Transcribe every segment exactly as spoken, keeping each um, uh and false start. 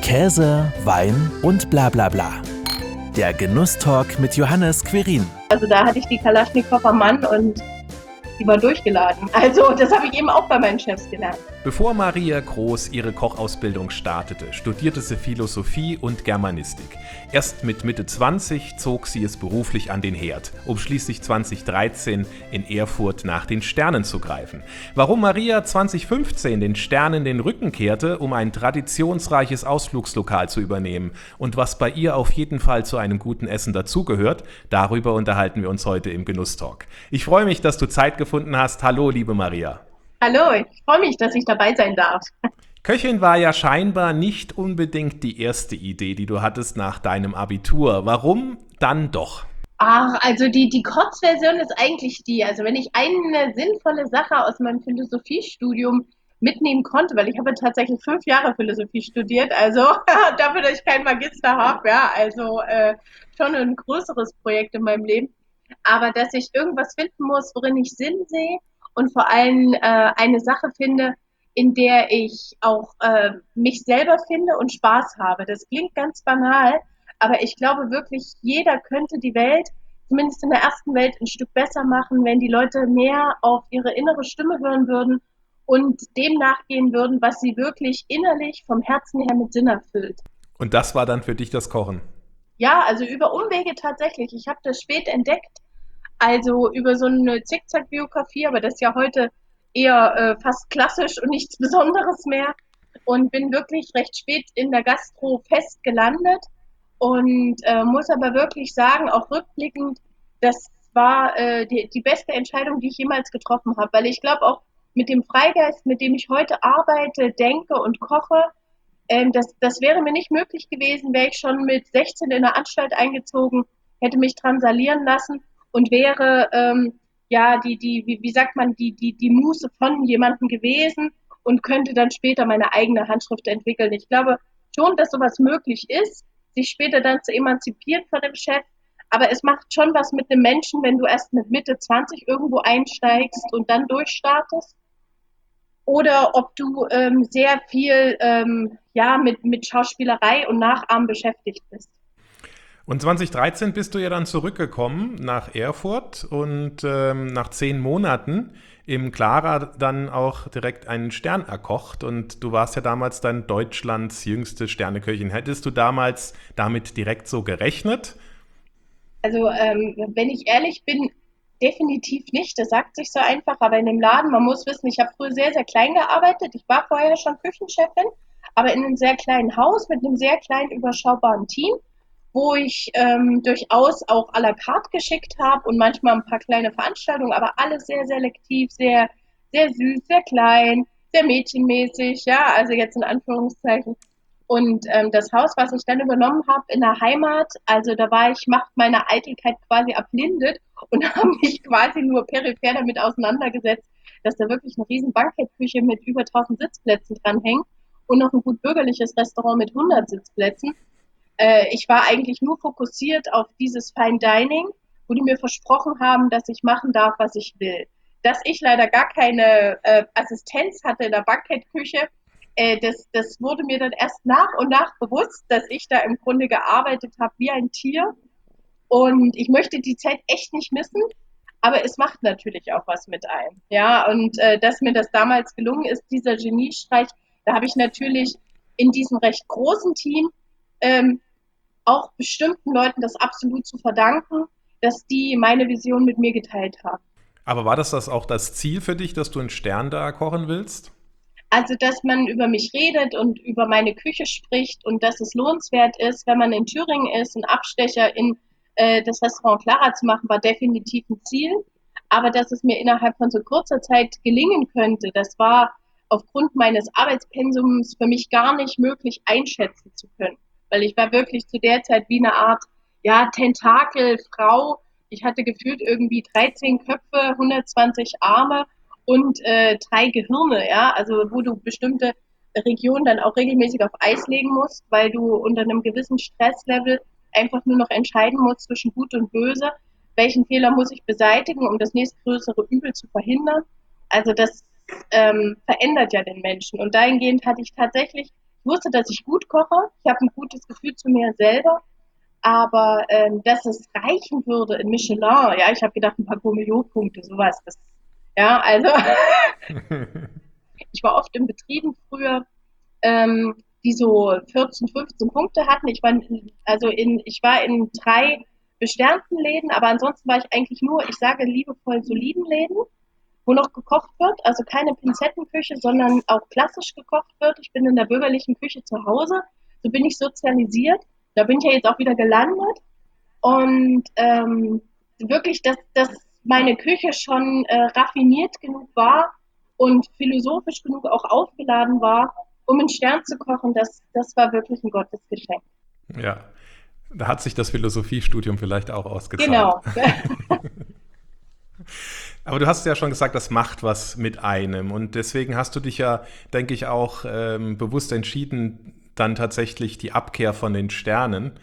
Käse, Wein und bla bla bla. Der Genusstalk mit Johannes Quirin. Also da hatte ich die Kalaschnikow am Mann und die war durchgeladen. Also das habe ich eben auch bei meinen Chefs gelernt. Bevor Maria Groß ihre Kochausbildung startete, studierte sie Philosophie und Germanistik. Erst mit Mitte zwanzig zog sie es beruflich an den Herd, um schließlich zwanzig dreizehn in Erfurt nach den Sternen zu greifen. Warum Maria zwanzig fünfzehn den Sternen den Rücken kehrte, um ein traditionsreiches Ausflugslokal zu übernehmen und was bei ihr auf jeden Fall zu einem guten Essen dazugehört, darüber unterhalten wir uns heute im Genusstalk. Ich freue mich, dass du Zeit gefunden hast. Hallo, liebe Maria. Hallo, ich freue mich, dass ich dabei sein darf. Köchin war ja scheinbar nicht unbedingt die erste Idee, die du hattest nach deinem Abitur. Warum dann doch? Ach, also die, die Kurzversion ist eigentlich die, also wenn ich eine sinnvolle Sache aus meinem Philosophiestudium mitnehmen konnte, weil ich habe tatsächlich fünf Jahre Philosophie studiert, also dafür, dass ich keinen Magister habe, ja, also äh, schon ein größeres Projekt in meinem Leben, aber dass ich irgendwas finden muss, worin ich Sinn sehe und vor allem äh, eine Sache finde, in der ich auch äh, mich selber finde und Spaß habe. Das klingt ganz banal, aber ich glaube wirklich, jeder könnte die Welt, zumindest in der ersten Welt, ein Stück besser machen, wenn die Leute mehr auf ihre innere Stimme hören würden und dem nachgehen würden, was sie wirklich innerlich vom Herzen her mit Sinn erfüllt. Und das war dann für dich das Kochen? Ja, also über Umwege tatsächlich. Ich habe das spät entdeckt, also über so eine Zickzack-Biografie, aber das ist ja heute eher äh, fast klassisch und nichts Besonderes mehr. Und bin wirklich recht spät in der Gastro fest gelandet und äh, muss aber wirklich sagen, auch rückblickend, das war äh, die, die beste Entscheidung, die ich jemals getroffen habe, weil ich glaube auch mit dem Freigeist, mit dem ich heute arbeite, denke und koche, ähm, das, das wäre mir nicht möglich gewesen, wäre ich schon mit sechzehn in eine Anstalt eingezogen, hätte mich drangsalieren lassen und wäre, ähm, ja, die, die, wie, wie sagt man, die, die, die Muße von jemandem gewesen und könnte dann später meine eigene Handschrift entwickeln. Ich glaube schon, dass sowas möglich ist, sich später dann zu emanzipieren von dem Chef, aber es macht schon was mit einem Menschen, wenn du erst mit Mitte zwanzig irgendwo einsteigst und dann durchstartest. Oder ob du ähm, sehr viel ähm, ja, mit, mit Schauspielerei und Nachahmen beschäftigt bist. Und zwanzig dreizehn bist du ja dann zurückgekommen nach Erfurt und ähm, nach zehn Monaten im Clara dann auch direkt einen Stern erkocht. Und du warst ja damals dann Deutschlands jüngste Sterneköchin. Hättest du damals damit direkt so gerechnet? Also ähm, wenn ich ehrlich bin, definitiv nicht. Das sagt sich so einfach, aber in dem Laden, man muss wissen, ich habe früher sehr, sehr klein gearbeitet. Ich war vorher schon Küchenchefin, aber in einem sehr kleinen Haus mit einem sehr kleinen, überschaubaren Team, wo ich ähm, durchaus auch à la carte geschickt habe und manchmal ein paar kleine Veranstaltungen, aber alles sehr selektiv, sehr, sehr süß, sehr klein, sehr mädchenmäßig, ja, also jetzt in Anführungszeichen. Und ähm, das Haus, was ich dann übernommen habe in der Heimat, also da war ich, macht meine Eitelkeit quasi erblindet und habe mich quasi nur peripher damit auseinandergesetzt, dass da wirklich eine riesen Bankettküche mit über tausend Sitzplätzen dranhängt und noch ein gut bürgerliches Restaurant mit hundert Sitzplätzen. Äh, ich war eigentlich nur fokussiert auf dieses Fine Dining, wo die mir versprochen haben, dass ich machen darf, was ich will. Dass ich leider gar keine äh, Assistenz hatte in der Bankettküche, äh, das, das wurde mir dann erst nach und nach bewusst, dass ich da im Grunde gearbeitet habe wie ein Tier. Und ich möchte die Zeit echt nicht missen, aber es macht natürlich auch was mit einem. Ja, und äh, dass mir das damals gelungen ist, dieser Geniestreich, da habe ich natürlich in diesem recht großen Team ähm, auch bestimmten Leuten das absolut zu verdanken, dass die meine Vision mit mir geteilt haben. Aber war das, das auch das Ziel für dich, dass du einen Stern da kochen willst? Also, dass man über mich redet und über meine Küche spricht und dass es lohnenswert ist, wenn man in Thüringen ist, einen Abstecher in äh, das Restaurant Clara zu machen, war definitiv ein Ziel. Aber dass es mir innerhalb von so kurzer Zeit gelingen könnte, das war aufgrund meines Arbeitspensums für mich gar nicht möglich einschätzen zu können. Weil ich war wirklich zu der Zeit wie eine Art, ja, Tentakelfrau. Ich hatte gefühlt irgendwie dreizehn Köpfe, hundertzwanzig Arme und äh, drei Gehirne, ja, also wo du bestimmte Regionen dann auch regelmäßig auf Eis legen musst, weil du unter einem gewissen Stresslevel einfach nur noch entscheiden musst zwischen Gut und Böse, welchen Fehler muss ich beseitigen, um das nächstgrößere Übel zu verhindern. Also das ähm, verändert ja den Menschen und dahingehend hatte ich tatsächlich Ich wusste, dass ich gut koche. Ich habe ein gutes Gefühl zu mir selber. Aber ähm, dass es reichen würde in Michelin, ja, ich habe gedacht, ein paar Gourmet-Punkte, sowas. Das, ja, also ich war oft in Betrieben früher, ähm, die so vierzehn, fünfzehn Punkte hatten. Ich war, in, also in, ich war in drei besternten Läden, aber ansonsten war ich eigentlich nur, ich sage liebevoll, soliden Läden, wo noch gekocht wird, also keine Pinzettenküche, sondern auch klassisch gekocht wird. Ich bin in der bürgerlichen Küche zu Hause, so bin ich sozialisiert. Da bin ich ja jetzt auch wieder gelandet und ähm, wirklich, dass, dass meine Küche schon äh, raffiniert genug war und philosophisch genug auch aufgeladen war, um einen Stern zu kochen, das, das war wirklich ein Gottesgeschenk. Ja, da hat sich das Philosophiestudium vielleicht auch ausgezahlt. Genau. Aber du hast ja schon gesagt, das macht was mit einem. Und deswegen hast du dich ja, denke ich, auch ähm, bewusst entschieden, dann tatsächlich die Abkehr von den Sternen.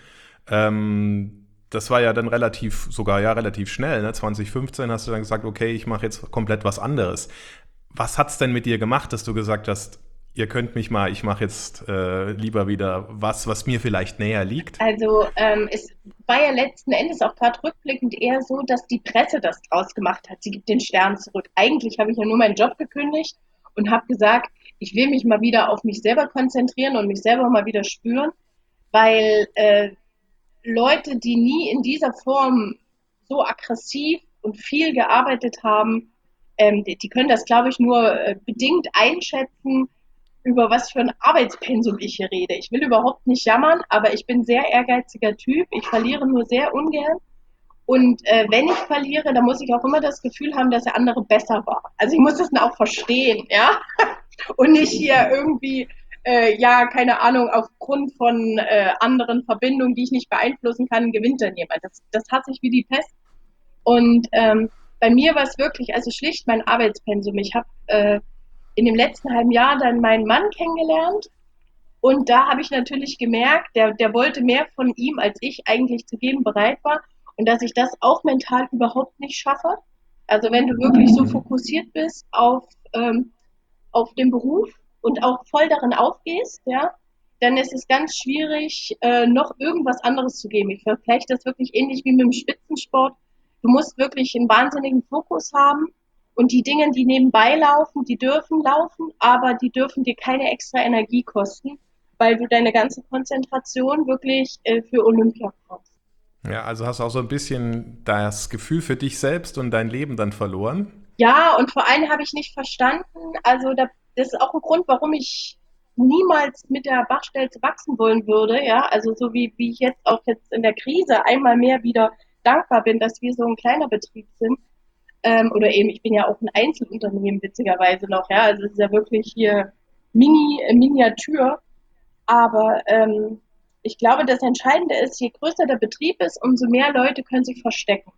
Ähm, das war ja dann relativ, sogar ja relativ schnell. Ne? zwanzig fünfzehn hast du dann gesagt, okay, ich mache jetzt komplett was anderes. Was hat's denn mit dir gemacht, dass du gesagt hast, ihr könnt mich mal, ich mache jetzt äh, lieber wieder was, was mir vielleicht näher liegt? Also ähm, es war ja letzten Endes auch gerade rückblickend eher so, dass die Presse das draus gemacht hat. Sie gibt den Stern zurück. Eigentlich habe ich ja nur meinen Job gekündigt und habe gesagt, ich will mich mal wieder auf mich selber konzentrieren und mich selber mal wieder spüren, weil äh, Leute, die nie in dieser Form so aggressiv und viel gearbeitet haben, ähm, die, die können das, glaube ich, nur äh, bedingt einschätzen, über was für ein Arbeitspensum ich hier rede. Ich will überhaupt nicht jammern, aber ich bin ein sehr ehrgeiziger Typ. Ich verliere nur sehr ungern. Und äh, wenn ich verliere, dann muss ich auch immer das Gefühl haben, dass der andere besser war. Also ich muss das dann auch verstehen, ja. Und nicht hier irgendwie, äh, ja, keine Ahnung, aufgrund von äh, anderen Verbindungen, die ich nicht beeinflussen kann, gewinnt dann jemand. Das, das hasse ich wie die Pest. Und ähm, bei mir war es wirklich, also schlicht mein Arbeitspensum. Ich habe äh, in dem letzten halben Jahr dann meinen Mann kennengelernt und da habe ich natürlich gemerkt, der, der wollte mehr von ihm, als ich eigentlich zu geben bereit war und dass ich das auch mental überhaupt nicht schaffe. Also wenn du wirklich so fokussiert bist auf, ähm, auf den Beruf und auch voll darin aufgehst, ja, dann ist es ganz schwierig, äh, noch irgendwas anderes zu geben. Ich vergleiche das wirklich ähnlich wie mit dem Spitzensport. Du musst wirklich einen wahnsinnigen Fokus haben und die Dinge, die nebenbei laufen, die dürfen laufen, aber die dürfen dir keine extra Energie kosten, weil du deine ganze Konzentration wirklich äh, für Olympia brauchst. Ja, also hast du auch so ein bisschen das Gefühl für dich selbst und dein Leben dann verloren? Ja, und vor allem habe ich nicht verstanden, also da, das ist auch ein Grund, warum ich niemals mit der Bachstelze wachsen wollen würde, ja, also so wie, wie ich jetzt auch jetzt in der Krise einmal mehr wieder dankbar bin, dass wir so ein kleiner Betrieb sind, ähm, oder eben, ich bin ja auch ein Einzelunternehmen witzigerweise noch, ja, also es ist ja wirklich hier Mini, äh, Miniatur, aber ähm, ich glaube, das Entscheidende ist, je größer der Betrieb ist, umso mehr Leute können sich verstecken.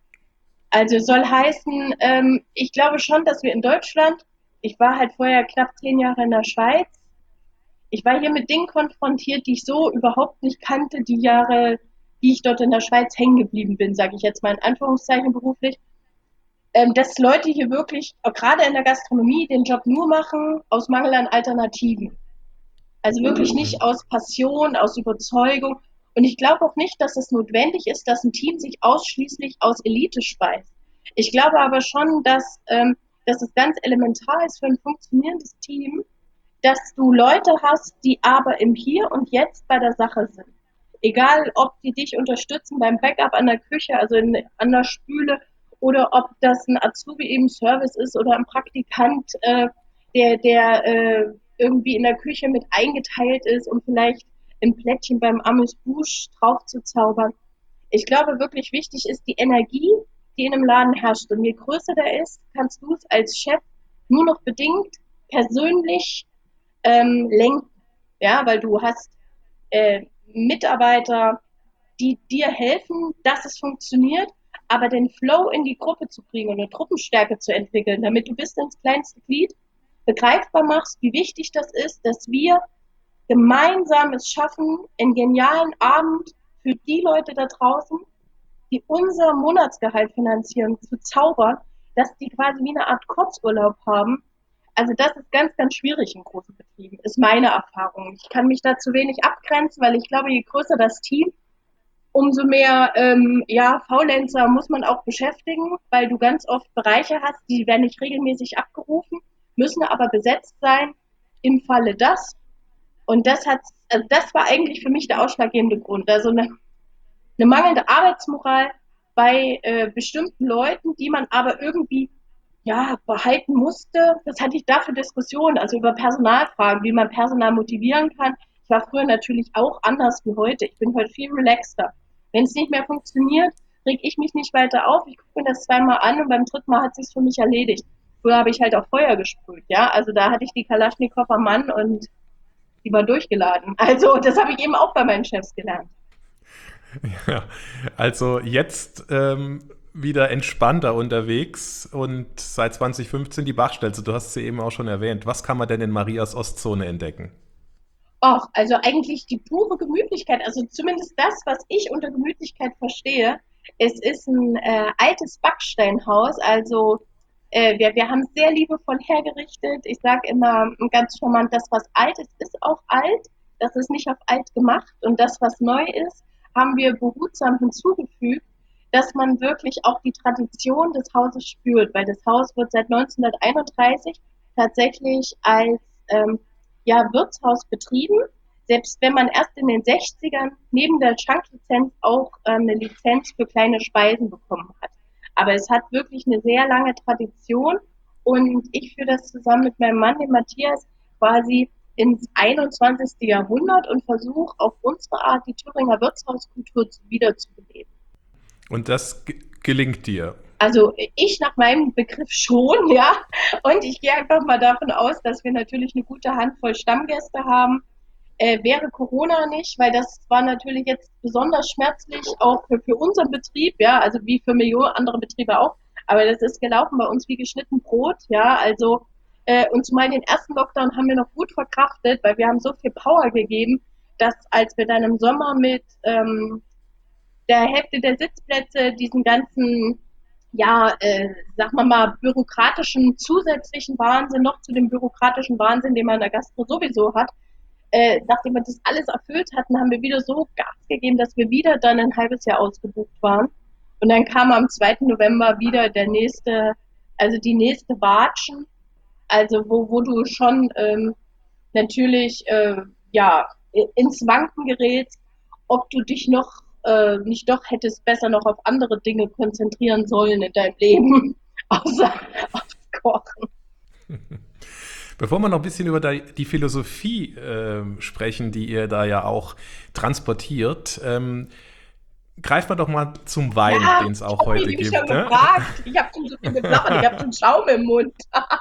Also soll heißen, ähm, ich glaube schon, dass wir in Deutschland, ich war halt vorher knapp zehn Jahre in der Schweiz, ich war hier mit Dingen konfrontiert, die ich so überhaupt nicht kannte, die Jahre, die ich dort in der Schweiz hängen geblieben bin, sage ich jetzt mal in Anführungszeichen beruflich, ähm, dass Leute hier wirklich, auch gerade in der Gastronomie, den Job nur machen aus Mangel an Alternativen. Also wirklich nicht aus Passion, aus Überzeugung. Und ich glaube auch nicht, dass es notwendig ist, dass ein Team sich ausschließlich aus Elite speist. Ich glaube aber schon, dass, ähm, dass es ganz elementar ist für ein funktionierendes Team, dass du Leute hast, die aber im Hier und Jetzt bei der Sache sind. Egal, ob die dich unterstützen beim Backup an der Küche, also in, an der Spüle, oder ob das ein Azubi im Service ist oder ein Praktikant, äh, der, der äh, irgendwie in der Küche mit eingeteilt ist, um vielleicht ein Plättchen beim Amuse-Bouche drauf zu zaubern. Ich glaube, wirklich wichtig ist die Energie, die in einem Laden herrscht. Und je größer der ist, kannst du es als Chef nur noch bedingt persönlich ähm, lenken. Ja, weil du hast äh, Mitarbeiter, die dir helfen, dass es funktioniert, aber den Flow in die Gruppe zu kriegen und eine Truppenstärke zu entwickeln, damit du bis ins kleinste Glied begreifbar machst, wie wichtig das ist, dass wir gemeinsam es schaffen, einen genialen Abend für die Leute da draußen, die unser Monatsgehalt finanzieren, zu zaubern, dass die quasi wie eine Art Kurzurlaub haben. also das ist ganz, ganz schwierig in großen Betrieben, ist meine Erfahrung. Ich kann mich da zu wenig abgrenzen, weil ich glaube, je größer das Team, umso mehr ähm, ja, Faulenzer muss man auch beschäftigen, weil du ganz oft Bereiche hast, die werden nicht regelmäßig abgerufen, müssen aber besetzt sein im Falle das. Und das hat, also das war eigentlich für mich der ausschlaggebende Grund. Also eine, eine mangelnde Arbeitsmoral bei äh, bestimmten Leuten, die man aber irgendwie ja, behalten musste. Das hatte ich da für Diskussionen, also über Personalfragen, wie man Personal motivieren kann. Ich war früher natürlich auch anders wie heute. Ich bin heute viel relaxter. Wenn es nicht mehr funktioniert, reg ich mich nicht weiter auf. Ich gucke mir das zweimal an und beim dritten Mal hat es sich für mich erledigt. Früher habe ich halt auf Feuer gesprüht, ja. Also da hatte ich die Kalaschnikow am Mann und die war durchgeladen. Also das habe ich eben auch bei meinen Chefs gelernt. Ja, also jetzt ähm, wieder entspannter unterwegs und seit zwanzig fünfzehn die Bachstelze, du hast sie eben auch schon erwähnt. Was kann man denn in Marias Ostzone entdecken? Och, also eigentlich die pure Gemütlichkeit, also zumindest das, was ich unter Gemütlichkeit verstehe. Es ist ein äh, altes Backsteinhaus, also äh, wir, wir haben es sehr liebevoll hergerichtet. Ich sage immer ganz charmant, das, was alt ist, ist auch alt. Das ist nicht auf alt gemacht und das, was neu ist, haben wir behutsam hinzugefügt, dass man wirklich auch die Tradition des Hauses spürt, weil das Haus wird seit neunzehnhunderteinunddreißig tatsächlich als ähm, ja, Wirtshaus betrieben, selbst wenn man erst in den sechzigern neben der Schanklizenz auch ähm, eine Lizenz für kleine Speisen bekommen hat. Aber es hat wirklich eine sehr lange Tradition und ich führe das zusammen mit meinem Mann, dem Matthias, quasi ins einundzwanzigste. Jahrhundert und versuche auf unsere Art die Thüringer Wirtshauskultur wiederzubeleben. Und das g- gelingt dir? Also ich nach meinem Begriff schon, ja. Und ich gehe einfach mal davon aus, dass wir natürlich eine gute Handvoll Stammgäste haben. Äh, wäre Corona nicht, weil das war natürlich jetzt besonders schmerzlich, auch für, für unseren Betrieb, ja, also wie für Millionen andere Betriebe auch. Aber das ist gelaufen bei uns wie geschnitten Brot, ja. Also äh, und zumal den ersten Lockdown haben wir noch gut verkraftet, weil wir haben so viel Power gegeben, dass als wir dann im Sommer mit ähm, der Hälfte der Sitzplätze diesen ganzen ja, äh, sag mal mal, bürokratischen zusätzlichen Wahnsinn noch zu dem bürokratischen Wahnsinn, den man in der Gastro sowieso hat. Äh, nachdem wir das alles erfüllt hatten, haben wir wieder so Gas gegeben, dass wir wieder dann ein halbes Jahr ausgebucht waren. Und dann kam am zweiten November wieder der nächste, also die nächste Watschen, also wo, wo du schon ähm, natürlich äh, ja, ins Wanken gerätst, ob du dich noch äh, nicht doch hättest besser noch auf andere Dinge konzentrieren sollen in deinem Leben, außer aufs Kochen. Bevor wir noch ein bisschen über die Philosophie äh, sprechen, die ihr da ja auch transportiert, ähm, greifen wir doch mal zum Wein, Ja, den es auch Tommy, heute die mich gibt. schon Ne? gefragt. Ich habe schon so viel geblabbert, ich habe schon Schaum im Mund.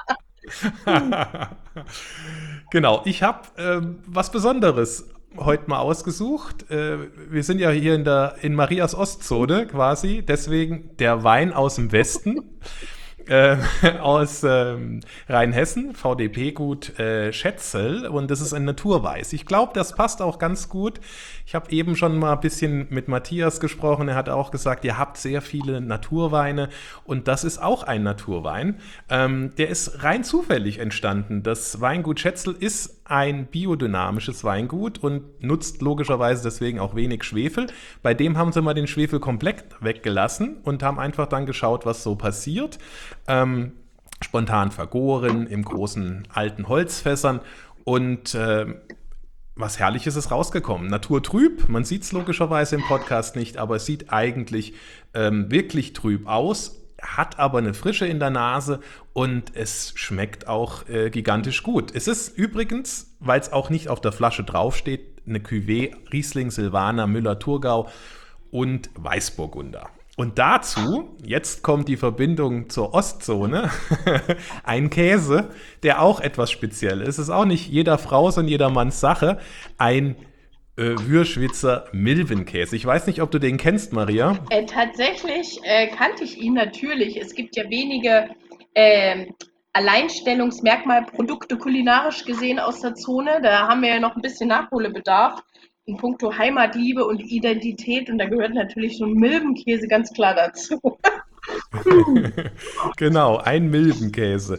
Genau, ich habe ähm, was Besonderes heute mal ausgesucht. Äh, wir sind ja hier in der in Marias Ostzone quasi, deswegen der Wein aus dem Westen. Äh, aus ähm, Rheinhessen, V D P-Gut äh, Schätzel, und das ist ein Naturweiß. Ich glaube, das passt auch ganz gut. Ich habe eben schon mal ein bisschen mit Matthias gesprochen, er hat auch gesagt, ihr habt sehr viele Naturweine und das ist auch ein Naturwein. Ähm, der ist rein zufällig entstanden. Das Weingut Schätzel ist ein biodynamisches Weingut und nutzt logischerweise deswegen auch wenig Schwefel. Bei dem haben sie mal den Schwefel komplett weggelassen und haben einfach dann geschaut, was so passiert. Ähm, spontan vergoren im großen alten Holzfässern und äh, was Herrliches ist rausgekommen. Naturtrüb, man sieht es logischerweise im Podcast nicht, aber es sieht eigentlich ähm, wirklich trüb aus, hat aber eine Frische in der Nase und es schmeckt auch äh, gigantisch gut. Es ist übrigens, weil es auch nicht auf der Flasche draufsteht, eine Cuvée Riesling, Silvaner, Müller-Thurgau und Weißburgunder. Und dazu, jetzt kommt die Verbindung zur Ostzone, ein Käse, der auch etwas speziell ist. Es ist auch nicht jeder Frau's und jeder Manns Sache. Ein äh, Würschwitzer Milbenkäse. Ich weiß nicht, ob du den kennst, Maria. Äh, tatsächlich äh, kannte ich ihn natürlich. Es gibt ja wenige äh, Alleinstellungsmerkmalprodukte kulinarisch gesehen aus der Zone. Da haben wir ja noch ein bisschen Nachholbedarf in puncto Heimatliebe und Identität. Und da gehört natürlich so ein Milbenkäse ganz klar dazu. Genau, ein Milbenkäse.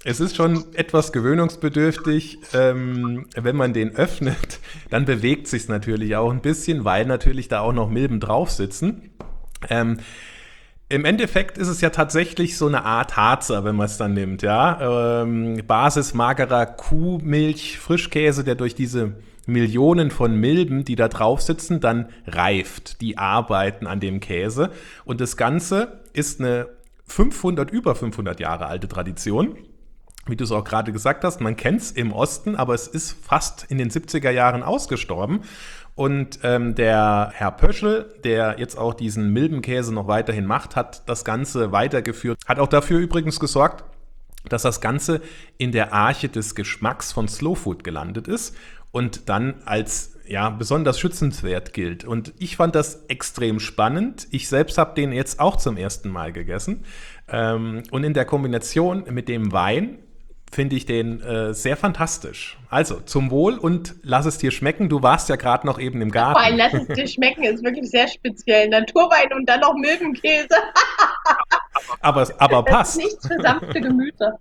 Es ist schon etwas gewöhnungsbedürftig, ähm, wenn man den öffnet, dann bewegt sich natürlich auch ein bisschen, weil natürlich da auch noch Milben drauf sitzen. Ähm, Im Endeffekt ist es ja tatsächlich so eine Art Harzer, wenn man es dann nimmt, ja. Ähm, Basis magerer Kuhmilch, Frischkäse, der durch diese Millionen von Milben, die da drauf sitzen, dann reift. Die arbeiten an dem Käse. Und das Ganze ist eine fünfhundert, über fünfhundert Jahre alte Tradition. Wie du es auch gerade gesagt hast, man kennt es im Osten, aber es ist fast in den siebziger Jahren ausgestorben. Und ähm, der Herr Pöschl, der jetzt auch diesen Milbenkäse noch weiterhin macht, hat das Ganze weitergeführt. Hat auch dafür übrigens gesorgt, dass das Ganze in der Arche des Geschmacks von Slow Food gelandet ist und dann als ja besonders schützenswert gilt. Und ich fand das extrem spannend. Ich selbst habe den jetzt auch zum ersten Mal gegessen. Ähm, und in der Kombination mit dem Wein finde ich den äh, sehr fantastisch. Also, zum Wohl und lass es dir schmecken. Du warst ja gerade noch eben im Garten. Vor allem, lass es dir schmecken, ist wirklich sehr speziell. Naturwein und dann noch Milbenkäse. aber, aber Das passt. ist nichts für sanfte Gemüter.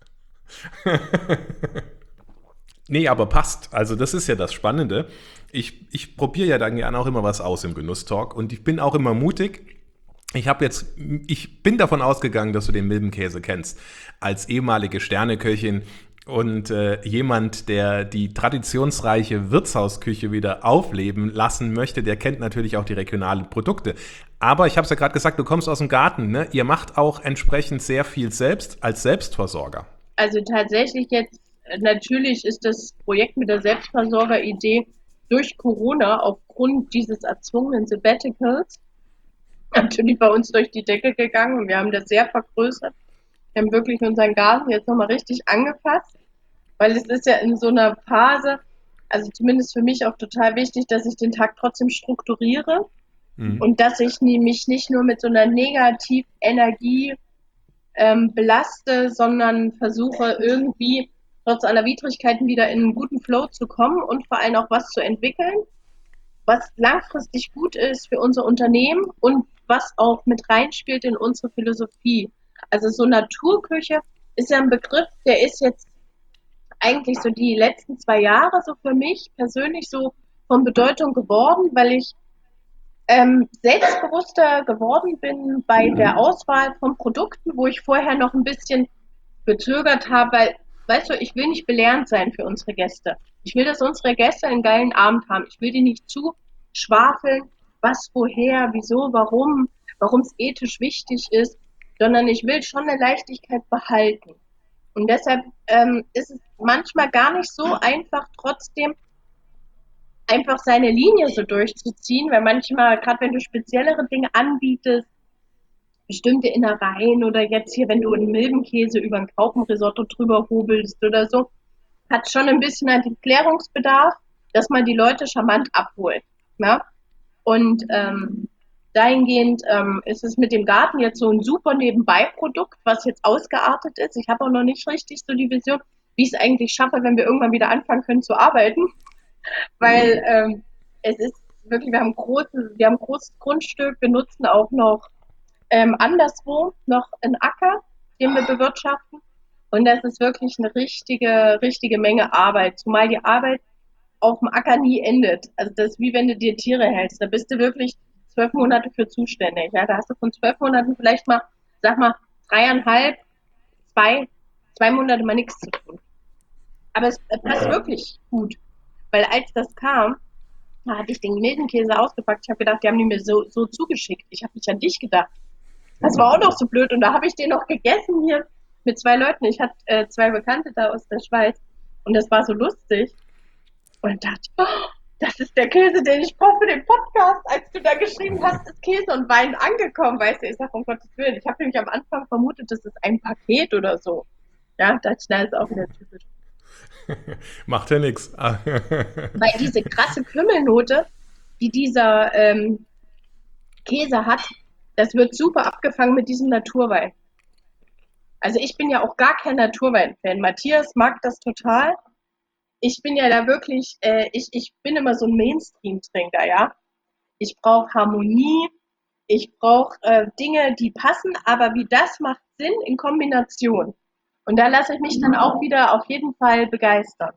Nee, aber passt. Also das ist ja das Spannende. Ich, ich probiere ja dann gerne auch immer was aus im Genusstalk und ich bin auch immer mutig. Ich habe jetzt, ich bin davon ausgegangen, dass du den Milbenkäse kennst. Als ehemalige Sterneköchin und äh, jemand, der die traditionsreiche Wirtshausküche wieder aufleben lassen möchte, der kennt natürlich auch die regionalen Produkte. Aber ich habe es ja gerade gesagt, du kommst aus dem Garten, ne? Ihr macht auch entsprechend sehr viel selbst als Selbstversorger. Also tatsächlich jetzt, natürlich ist das Projekt mit der Selbstversorger-Idee durch Corona aufgrund dieses erzwungenen Sabbaticals natürlich bei uns durch die Decke gegangen und wir haben das sehr vergrößert. Wir haben wirklich unseren Garten jetzt nochmal richtig angepasst, weil es ist ja in so einer Phase, also zumindest für mich auch total wichtig, dass ich den Tag trotzdem strukturiere mhm. und dass ich mich nicht nur mit so einer Negativenergie ähm, belaste, sondern versuche irgendwie trotz aller Widrigkeiten wieder in einen guten Flow zu kommen und vor allem auch was zu entwickeln, was langfristig gut ist für unser Unternehmen und was auch mit reinspielt in unsere Philosophie. Also so Naturküche ist ja ein Begriff, der ist jetzt eigentlich so die letzten zwei Jahre so für mich persönlich so von Bedeutung geworden, weil ich ähm, selbstbewusster geworden bin bei der Auswahl von Produkten, wo ich vorher noch ein bisschen gezögert habe, weil, weißt du, ich will nicht belehrend sein für unsere Gäste. Ich will, dass unsere Gäste einen geilen Abend haben. Ich will die nicht zu schwafeln, was, woher, wieso, warum, warum es ethisch wichtig ist, sondern ich will schon eine Leichtigkeit behalten. Und deshalb ähm, ist es manchmal gar nicht so einfach, trotzdem einfach seine Linie so durchzuziehen, weil manchmal, gerade wenn du speziellere Dinge anbietest, bestimmte Innereien oder jetzt hier, wenn du einen Milbenkäse über ein Graupenrisotto drüber hobelst oder so, hat schon ein bisschen einen Klärungsbedarf, dass man die Leute charmant abholt. Ja? Und ähm, dahingehend ähm, ist es mit dem Garten jetzt so ein super Nebenbei-Produkt, was jetzt ausgeartet ist. Ich habe auch noch nicht richtig so die Vision, wie ich es eigentlich schaffe, wenn wir irgendwann wieder anfangen können zu arbeiten. Weil ähm, es ist wirklich, wir haben, großes, wir haben ein großes Grundstück, wir nutzen auch noch ähm, anderswo noch einen Acker, den wir bewirtschaften. Und das ist wirklich eine richtige, richtige Menge Arbeit, zumal die Arbeit auf dem Acker nie endet. Also das ist wie wenn du dir Tiere hältst. Da bist du wirklich zwölf Monate für zuständig. Ja, da hast du von zwölf Monaten vielleicht mal, sag mal, dreieinhalb, zwei, zwei Monate mal nichts zu tun. Aber es passt wirklich gut. Weil als das kam, da hatte ich den Milbenkäse ausgepackt. Ich habe gedacht, die haben die mir so, so zugeschickt. Ich habe nicht an dich gedacht. Das war auch noch so blöd. Und da habe ich den noch gegessen hier mit zwei Leuten. Ich hatte äh, zwei Bekannte da aus der Schweiz. Und das war so lustig. Und dachte, oh, das ist der Käse, den ich brauche für den Podcast. Als du da geschrieben hast, ist Käse und Wein angekommen, weißt du, ich sage, um Gottes Willen. Ich habe nämlich am Anfang vermutet, das ist ein Paket oder so. Ja, dachte ich, na, ist auch wieder typisch. Macht ja nichts. Weil diese krasse Kümmelnote, die dieser ähm, Käse hat, das wird super abgefangen mit diesem Naturwein. Also ich bin ja auch gar kein Naturwein-Fan. Matthias mag das total. Ich bin ja da wirklich, äh, ich, ich bin immer so ein Mainstream-Trinker, ja. Ich brauche Harmonie, ich brauche äh, Dinge, die passen, aber wie das macht Sinn in Kombination. Und da lasse ich mich dann auch wieder auf jeden Fall begeistern.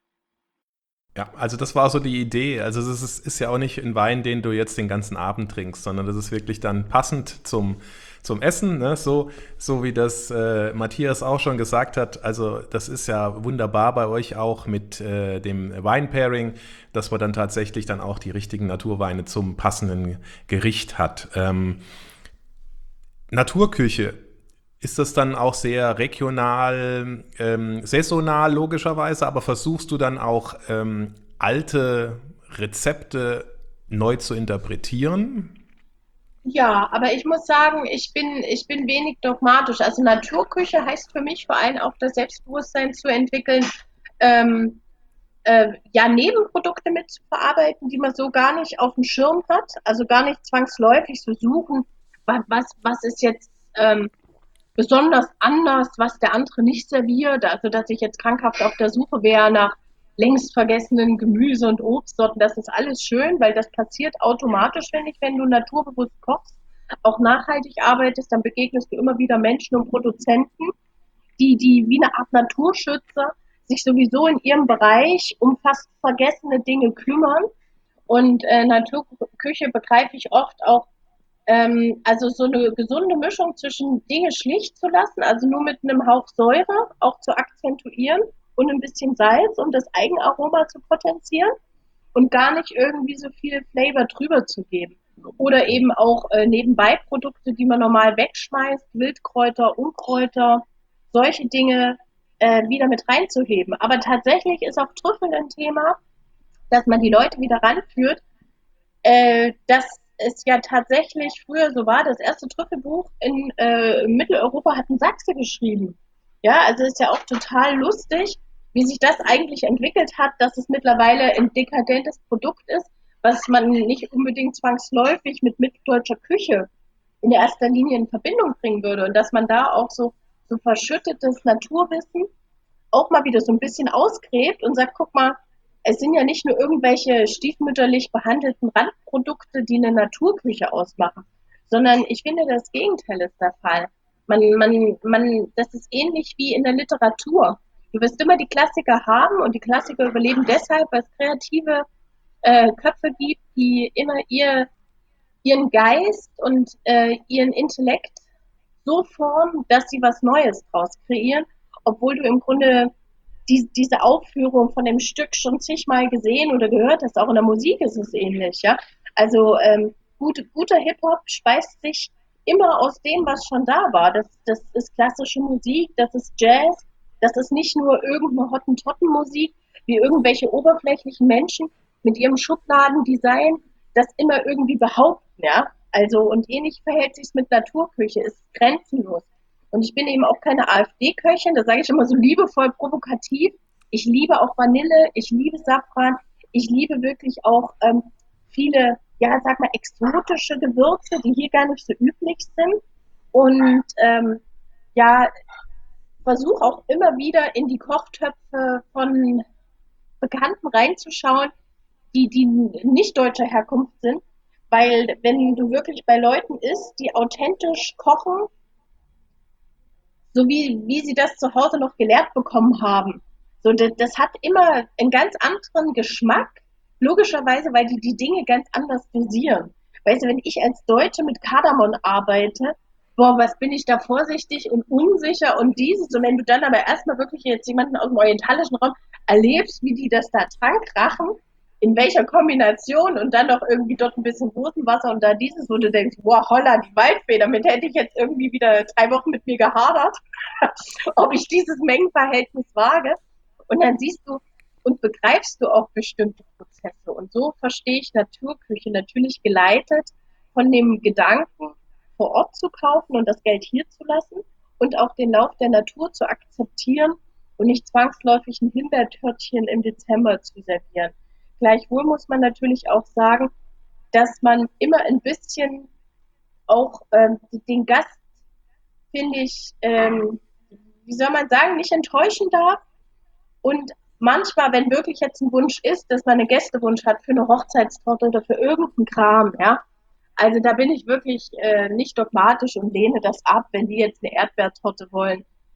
Ja, also das war so die Idee. Also es ist, ist ja auch nicht ein Wein, den du jetzt den ganzen Abend trinkst, sondern das ist wirklich dann passend zum, zum Essen, ne? So, so wie das äh, Matthias auch schon gesagt hat. Also das ist ja wunderbar bei euch auch mit äh, dem Wine-Pairing, dass man dann tatsächlich dann auch die richtigen Naturweine zum passenden Gericht hat. Ähm, Naturküche. Ist das dann auch sehr regional, ähm, saisonal logischerweise, aber versuchst du dann auch ähm, alte Rezepte neu zu interpretieren? Ja, aber ich muss sagen, ich bin, ich bin wenig dogmatisch. Also Naturküche heißt für mich vor allem auch das Selbstbewusstsein zu entwickeln, ähm, äh, ja, Nebenprodukte mitzuverarbeiten, die man so gar nicht auf dem Schirm hat, also gar nicht zwangsläufig zu suchen, was, was, was ist jetzt ähm, besonders anders, was der andere nicht serviert. Also, dass ich jetzt krankhaft auf der Suche wäre nach längst vergessenen Gemüse- und Obstsorten. Das ist alles schön, weil das passiert automatisch, finde ich, wenn du naturbewusst kochst, auch nachhaltig arbeitest, dann begegnest du immer wieder Menschen und Produzenten, die, die wie eine Art Naturschützer sich sowieso in ihrem Bereich um fast vergessene Dinge kümmern. Und äh, Naturküche begreife ich oft auch ähm, also so eine gesunde Mischung zwischen Dinge schlicht zu lassen, also nur mit einem Hauch Säure auch zu akzentuieren und ein bisschen Salz, um das Eigenaroma zu potenzieren und gar nicht irgendwie so viel Flavor drüber zu geben. Oder eben auch äh, Nebenbei-Produkte, die man normal wegschmeißt, Wildkräuter, Unkräuter, solche Dinge äh, wieder mit reinzuheben. Aber tatsächlich ist auch Trüffel ein Thema, dass man die Leute wieder ranführt, äh, dass es ja tatsächlich früher so war, das erste Trüffelbuch in äh, Mitteleuropa hat ein Sachse geschrieben. Ja, also ist ja auch total lustig, wie sich das eigentlich entwickelt hat, dass es mittlerweile ein dekadentes Produkt ist, was man nicht unbedingt zwangsläufig mit mitteldeutscher Küche in erster Linie in Verbindung bringen würde und dass man da auch so, so verschüttetes Naturwissen auch mal wieder so ein bisschen ausgräbt und sagt, guck mal, es sind ja nicht nur irgendwelche stiefmütterlich behandelten Randprodukte, die eine Naturküche ausmachen, sondern ich finde, das Gegenteil ist der Fall. Man, man, man, das ist ähnlich wie in der Literatur. Du wirst immer die Klassiker haben und die Klassiker überleben deshalb, weil es kreative äh, Köpfe gibt, die immer ihr, ihren Geist und äh, ihren Intellekt so formen, dass sie was Neues draus kreieren, obwohl du im Grunde die, diese Aufführung von dem Stück schon zigmal gesehen oder gehört hast. Auch in der Musik ist es ähnlich, ja. Also ähm, gut, guter Hip-Hop speist sich immer aus dem, was schon da war. Das, das ist klassische Musik, das ist Jazz, das ist nicht nur irgendeine Hottentottenmusik, wie irgendwelche oberflächlichen Menschen mit ihrem Schubladendesign das immer irgendwie behaupten, ja. Also und ähnlich verhält sich es mit Naturküche, ist grenzenlos. Und ich bin eben auch keine AfD-Köchin, das sage ich immer so liebevoll provokativ. Ich liebe auch Vanille, ich liebe Safran, ich liebe wirklich auch ähm, viele, ja, sag mal, exotische Gewürze, die hier gar nicht so üblich sind. Und ähm, ja, versuche auch immer wieder in die Kochtöpfe von Bekannten reinzuschauen, die, die nicht deutscher Herkunft sind. Weil wenn du wirklich bei Leuten isst, die authentisch kochen, so wie, wie sie das zu Hause noch gelehrt bekommen haben. So, das, das hat immer einen ganz anderen Geschmack, logischerweise, weil die die Dinge ganz anders dosieren. Weißt du, wenn ich als Deutsche mit Kardamom arbeite, boah, was bin ich da vorsichtig und unsicher und dieses. Und wenn du dann aber erstmal wirklich jetzt jemanden aus dem orientalischen Raum erlebst, wie die das da tankrachen, in welcher Kombination und dann noch irgendwie dort ein bisschen Rosenwasser und da dieses, wo du denkst, boah, holla, die Waldfee, damit hätte ich jetzt irgendwie wieder drei Wochen mit mir gehadert, ob ich dieses Mengenverhältnis wage. Und dann siehst du und begreifst du auch bestimmte Prozesse. Und so verstehe ich Naturküche natürlich geleitet von dem Gedanken, vor Ort zu kaufen und das Geld hier zu lassen und auch den Lauf der Natur zu akzeptieren und nicht zwangsläufig ein Himbeertörtchen im Dezember zu servieren. Gleichwohl muss man natürlich auch sagen, dass man immer ein bisschen auch ähm, den Gast, finde ich, ähm, wie soll man sagen, nicht enttäuschen darf. Und manchmal, wenn wirklich jetzt ein Wunsch ist, dass man einen Gästewunsch hat für eine Hochzeitstorte oder für irgendeinen Kram, ja, also da bin ich wirklich äh, nicht dogmatisch und lehne das ab, wenn die jetzt eine Erdbeertorte wollen.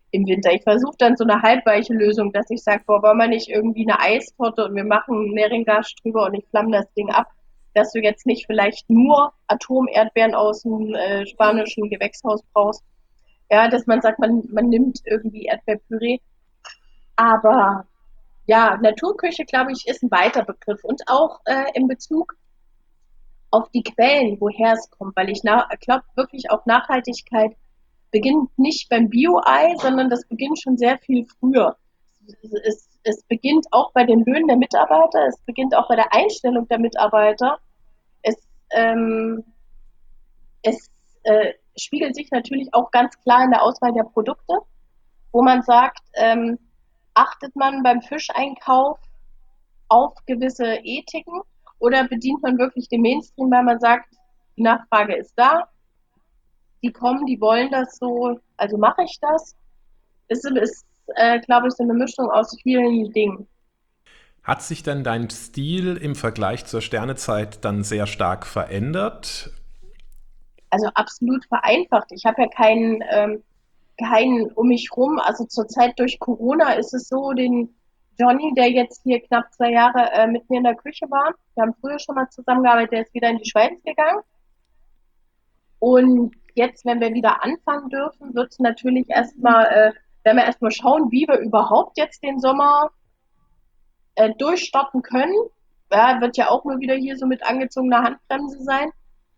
im Winter. Ich versuche dann so eine halbweiche Lösung, dass ich sage, boah, wollen wir nicht irgendwie eine Eistorte und wir machen Neringasch drüber und ich flamme das Ding ab, dass du jetzt nicht vielleicht nur Atomerdbeeren aus dem äh, spanischen Gewächshaus brauchst. Ja, dass man sagt, man, man nimmt irgendwie Erdbeerpüree. Aber ja, Naturküche, glaube ich, ist ein weiter Begriff. Und auch äh, in Bezug auf die Quellen, woher es kommt, weil ich glaube wirklich auch Nachhaltigkeit beginnt nicht beim Bio-Ei, sondern das beginnt schon sehr viel früher. Es, es, es beginnt auch bei den Löhnen der Mitarbeiter, es beginnt auch bei der Einstellung der Mitarbeiter. Es, ähm, es äh, spiegelt sich natürlich auch ganz klar in der Auswahl der Produkte, wo man sagt, ähm, achtet man beim Fischeinkauf auf gewisse Ethiken oder bedient man wirklich den Mainstream, weil man sagt, die Nachfrage ist da, die kommen, die wollen das so, also mache ich das. Es ist, äh, glaube ich, so eine Mischung aus vielen Dingen. Hat sich denn dein Stil im Vergleich zur Sternezeit dann sehr stark verändert? Also absolut vereinfacht. Ich habe ja keinen, ähm, keinen um mich rum. Also zurzeit durch Corona ist es so, den Johnny, der jetzt hier knapp zwei Jahre äh, mit mir in der Küche war, wir haben früher schon mal zusammengearbeitet, der ist wieder in die Schweiz gegangen. Und jetzt, wenn wir wieder anfangen dürfen, wird es natürlich erstmal, äh, werden wir erstmal schauen, wie wir überhaupt jetzt den Sommer äh, durchstarten können. Ja, wird ja auch nur wieder hier so mit angezogener Handbremse sein.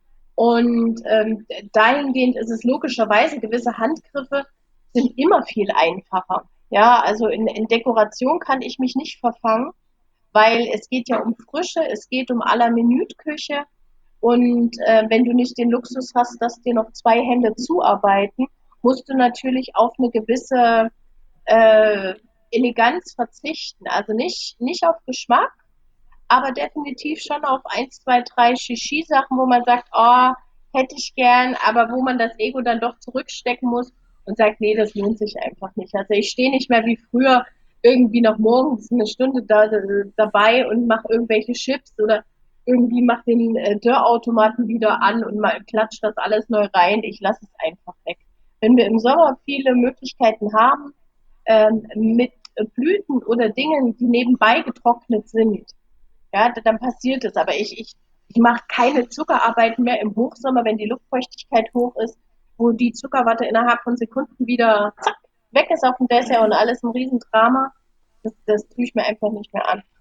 Und ähm, dahingehend ist es logischerweise, gewisse Handgriffe sind immer viel einfacher. Ja, also in, in Dekoration kann ich mich nicht verfangen, weil es geht ja um Frische, es geht um à la Minute Küche. Und äh, wenn du nicht den Luxus hast, dass dir noch zwei Hände zuarbeiten, musst du natürlich auf eine gewisse äh, Eleganz verzichten. Also nicht, nicht auf Geschmack, aber definitiv schon auf eins, zwei, drei Shishi-Sachen, wo man sagt, oh, hätte ich gern, aber wo man das Ego dann doch zurückstecken muss und sagt, nee, das lohnt sich einfach nicht. Also ich stehe nicht mehr wie früher irgendwie noch morgens eine Stunde da, dabei und mache irgendwelche Chips oder irgendwie mache den äh, Dörrautomaten wieder an und mal klatscht das alles neu rein. Ich lasse es einfach weg. Wenn wir im Sommer viele Möglichkeiten haben, ähm, mit Blüten oder Dingen, die nebenbei getrocknet sind, ja, dann passiert es. Aber ich, ich, ich mache keine Zuckerarbeiten mehr im Hochsommer, wenn die Luftfeuchtigkeit hoch ist, wo die Zuckerwatte innerhalb von Sekunden wieder zack, weg ist auf dem Dessert und alles ein Riesendrama. Das, das tue ich mir einfach nicht mehr an.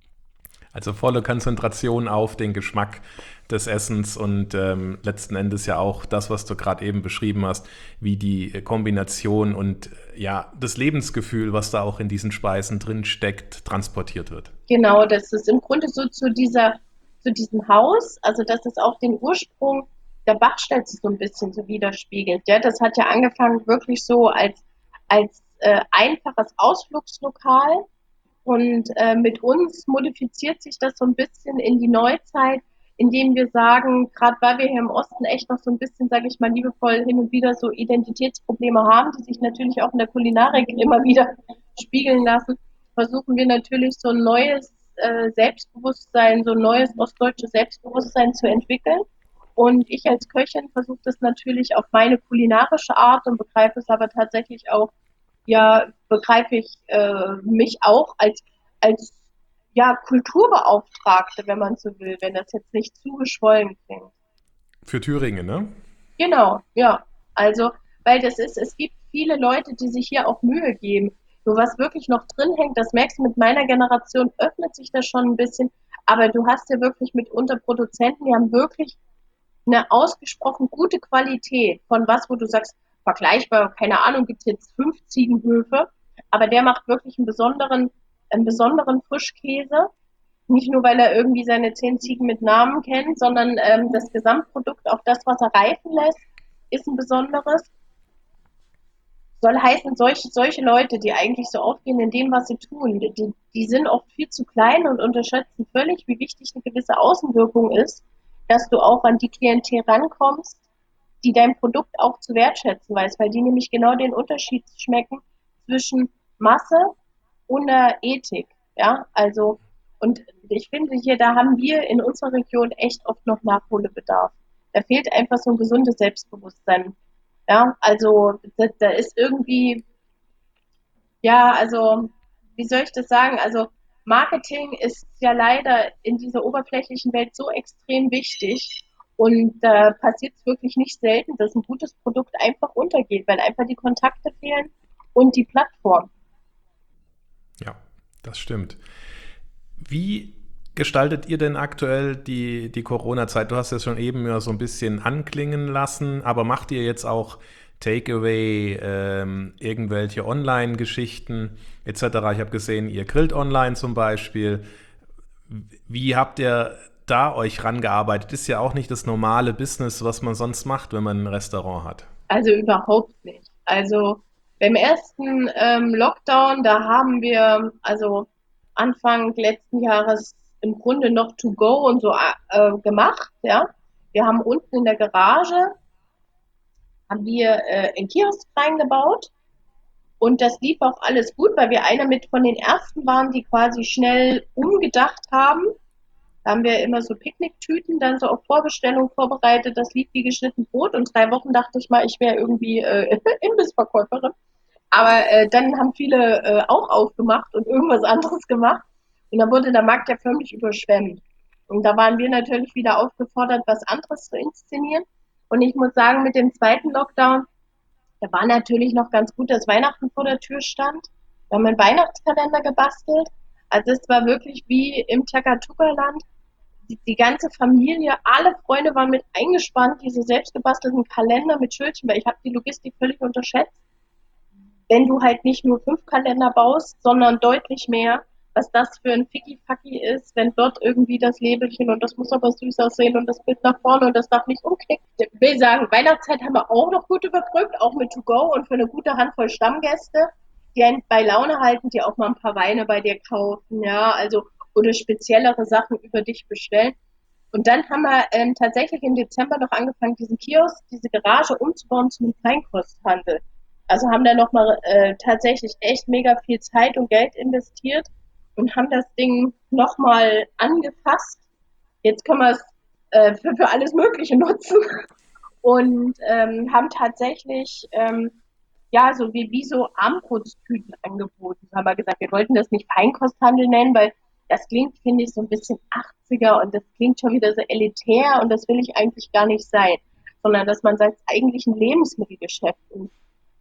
Also volle Konzentration auf den Geschmack des Essens und ähm, letzten Endes ja auch das, was du gerade eben beschrieben hast, wie die Kombination und ja das Lebensgefühl, was da auch in diesen Speisen drin steckt, transportiert wird. Genau, das ist im Grunde so zu dieser, zu diesem Haus, also dass es auch den Ursprung der Bachstelze so ein bisschen so widerspiegelt. Ja, das hat ja angefangen wirklich so als, als äh, einfaches Ausflugslokal. Und äh, mit uns modifiziert sich das so ein bisschen in die Neuzeit, indem wir sagen, gerade weil wir hier im Osten echt noch so ein bisschen, sage ich mal, liebevoll hin und wieder so Identitätsprobleme haben, die sich natürlich auch in der Kulinarik immer wieder spiegeln lassen, versuchen wir natürlich so ein neues äh, Selbstbewusstsein, so ein neues ostdeutsches Selbstbewusstsein zu entwickeln. Und ich als Köchin versuche das natürlich auf meine kulinarische Art und begreife es aber tatsächlich auch, ja, begreife ich äh, mich auch als, als ja, Kulturbeauftragte, wenn man so will, wenn das jetzt nicht zu geschwollen klingt. Für Thüringen, ne? Genau, ja. Also, weil das ist, es gibt viele Leute, die sich hier auch Mühe geben. Nur was wirklich noch drin hängt, das merkst du mit meiner Generation, öffnet sich das schon ein bisschen. Aber du hast ja wirklich mitunter Produzenten, die haben wirklich eine ausgesprochen gute Qualität von was, wo du sagst, vergleichbar, keine Ahnung, gibt es jetzt fünf Ziegenhöfe, aber der macht wirklich einen besonderen, einen besonderen Frischkäse. Nicht nur, weil er irgendwie seine zehn Ziegen mit Namen kennt, sondern ähm, das Gesamtprodukt, auch das, was er reifen lässt, ist ein besonderes. Soll heißen, solche, solche Leute, die eigentlich so aufgehen in dem, was sie tun, die, die sind oft viel zu klein und unterschätzen völlig, wie wichtig eine gewisse Außenwirkung ist, dass du auch an die Klientel rankommst, die dein Produkt auch zu wertschätzen weiß, weil die nämlich genau den Unterschied schmecken zwischen Masse und der Ethik. Ja, also, und ich finde hier, da haben wir in unserer Region echt oft noch Nachholbedarf. Da fehlt einfach so ein gesundes Selbstbewusstsein. Ja, also da, da ist irgendwie Ja, also, wie soll ich das sagen? Also, Marketing ist ja leider in dieser oberflächlichen Welt so extrem wichtig und da passiert es wirklich nicht selten, dass ein gutes Produkt einfach untergeht, weil einfach die Kontakte fehlen und die Plattform. Ja, das stimmt. Wie gestaltet ihr denn aktuell die, die Corona-Zeit? Du hast es schon eben ja so ein bisschen anklingen lassen, aber macht ihr jetzt auch Takeaway, ähm, irgendwelche Online-Geschichten et cetera? Ich habe gesehen, ihr grillt online zum Beispiel. Wie habt ihr da euch rangearbeitet? Ist ja auch nicht das normale Business, was man sonst macht, wenn man ein Restaurant hat. Also überhaupt nicht. Also beim ersten ähm, Lockdown, da haben wir also Anfang letzten Jahres im Grunde noch To Go und so äh, gemacht, ja. Wir haben unten in der Garage haben wir äh, einen Kiosk reingebaut und das lief auch alles gut, weil wir einer mit von den ersten waren, die quasi schnell umgedacht haben. Da haben wir immer so Picknicktüten dann so auf Vorbestellung vorbereitet. Das lief wie geschnitten Brot. Und drei Wochen dachte ich mal, ich wäre irgendwie äh, Imbissverkäuferin. Aber äh, dann haben viele äh, auch aufgemacht und irgendwas anderes gemacht. Und dann wurde der Markt ja förmlich überschwemmt. Und da waren wir natürlich wieder aufgefordert, was anderes zu inszenieren. Und ich muss sagen, mit dem zweiten Lockdown, da war natürlich noch ganz gut, dass Weihnachten vor der Tür stand. Wir haben einen Weihnachtskalender gebastelt. Also es war wirklich wie im Takatuka-Land. Die, die ganze Familie, alle Freunde waren mit eingespannt, diese selbstgebastelten Kalender mit Schildchen, weil ich habe die Logistik völlig unterschätzt. Wenn du halt nicht nur fünf Kalender baust, sondern deutlich mehr, was das für ein Ficky-Facky ist, wenn dort irgendwie das Labelchen und das muss aber süß aussehen und das Bild nach vorne und das darf nicht umknicken. Ich will sagen, Weihnachtszeit haben wir auch noch gut überbrückt, auch mit To-Go und für eine gute Handvoll Stammgäste, die einen bei Laune halten, die auch mal ein paar Weine bei dir kaufen, ja, also oder speziellere Sachen über dich bestellen. Und dann haben wir ähm, tatsächlich im Dezember noch angefangen, diesen Kiosk, diese Garage umzubauen zu einem Feinkosthandel. Also haben da nochmal äh, tatsächlich echt mega viel Zeit und Geld investiert und haben das Ding nochmal angefasst. Jetzt können wir es äh, für, für alles Mögliche nutzen und ähm, haben tatsächlich ähm, ja so wie, wie so Armbrotstüten angeboten. Haben wir gesagt, wir wollten das nicht Feinkosthandel nennen, weil das klingt, finde ich, so ein bisschen achtziger und das klingt schon wieder so elitär und das will ich eigentlich gar nicht sein, sondern dass man sagt, eigentlich ein Lebensmittelgeschäft. Und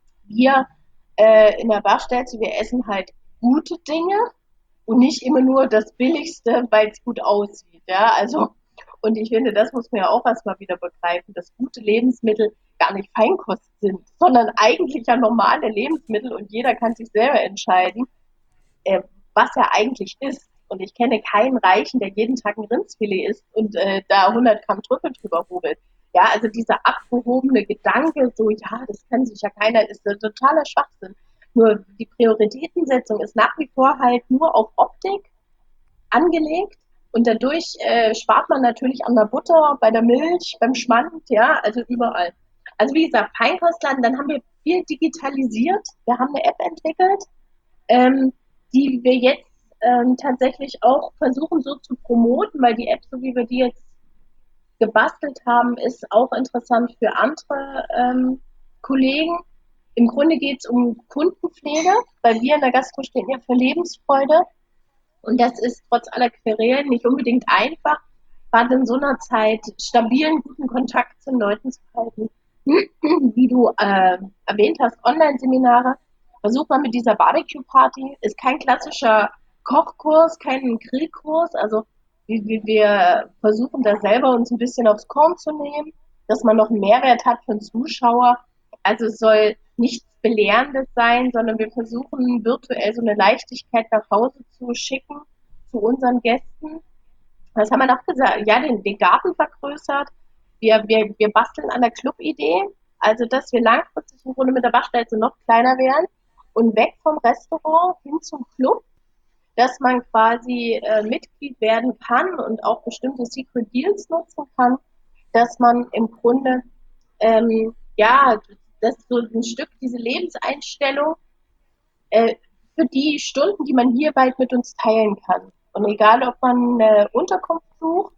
wir äh, in der Waschstelze, wir essen halt gute Dinge und nicht immer nur das Billigste, weil es gut aussieht. Ja, also, und ich finde, das muss man ja auch erstmal wieder begreifen, dass gute Lebensmittel gar nicht Feinkost sind, sondern eigentlich ja normale Lebensmittel und jeder kann sich selber entscheiden, äh, was er eigentlich isst. Und ich kenne keinen Reichen, der jeden Tag ein Rindsfilet isst und äh, da hundert Gramm Trüffel drüber hobelt. Ja, also dieser abgehobene Gedanke, so, ja, das kann sich ja keiner, ist ein totaler Schwachsinn. Nur die Prioritätensetzung ist nach wie vor halt nur auf Optik angelegt und dadurch äh, spart man natürlich an der Butter, bei der Milch, beim Schmand, ja, also überall. Also wie gesagt, Feinkostladen, dann haben wir viel digitalisiert. Wir haben eine App entwickelt, ähm, die wir jetzt ähm, tatsächlich auch versuchen so zu promoten, weil die App, so wie wir die jetzt gebastelt haben, ist auch interessant für andere ähm, Kollegen. Im Grunde geht es um Kundenpflege, weil wir in der Gastro stehen ja für Lebensfreude. Und das ist trotz aller Querelen nicht unbedingt einfach, gerade in so einer Zeit stabilen, guten Kontakt zu den Leuten zu halten. Wie du äh, erwähnt hast, Online-Seminare. Versuch mal mit dieser Barbecue-Party. Ist kein klassischer Kochkurs, kein Grillkurs. Also wir, wir, wir versuchen da selber uns ein bisschen aufs Korn zu nehmen, dass man noch einen Mehrwert hat für den Zuschauer. Also es soll nichts Belehrendes sein, sondern wir versuchen virtuell so eine Leichtigkeit nach Hause zu schicken zu unseren Gästen. Was haben wir noch gesagt? Ja, den, den Garten vergrößert. Wir, wir, wir basteln an der Club-Idee, also dass wir langfristig im Grunde mit der Waschstelze noch kleiner werden und weg vom Restaurant hin zum Club, dass man quasi äh, Mitglied werden kann und auch bestimmte Secret Deals nutzen kann, dass man im Grunde ähm, ja, das ist so ein Stück diese Lebenseinstellung äh, für die Stunden, die man hier bald mit uns teilen kann. Und egal, ob man eine Unterkunft sucht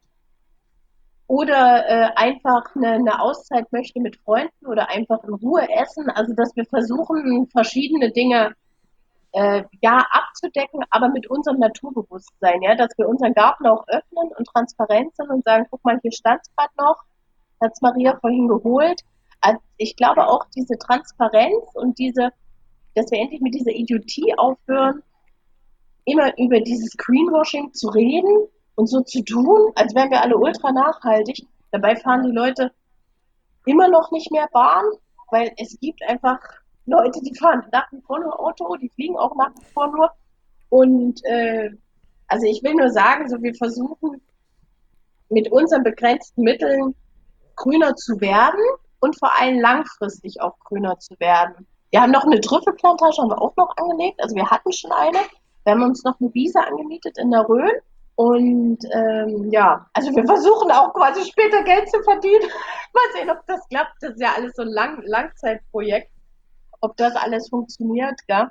oder äh, einfach eine, eine Auszeit möchte mit Freunden oder einfach in Ruhe essen, also dass wir versuchen, verschiedene Dinge äh, ja, abzudecken, aber mit unserem Naturbewusstsein, ja, dass wir unseren Garten auch öffnen und transparent sind und sagen, guck mal, hier stand es gerade noch, hat's Maria vorhin geholt. Also ich glaube auch diese Transparenz und diese, dass wir endlich mit dieser Idiotie aufhören, immer über dieses Greenwashing zu reden und so zu tun, als wären wir alle ultra nachhaltig. Dabei fahren die Leute immer noch nicht mehr Bahn, weil es gibt einfach Leute, die fahren nach wie vor nur Auto, die fliegen auch nach wie vor nur. Und äh, also ich will nur sagen, so wir versuchen mit unseren begrenzten Mitteln grüner zu werden und vor allem langfristig auch grüner zu werden. Wir haben noch eine Trüffelplantage, haben wir auch noch angelegt. Also wir hatten schon eine. Wir haben uns noch eine Wiese angemietet in der Rhön. Und ähm, ja, also wir versuchen auch quasi später Geld zu verdienen. Mal sehen, ob das klappt. Das ist ja alles so ein Lang Langzeitprojekt. Ob das alles funktioniert, gell?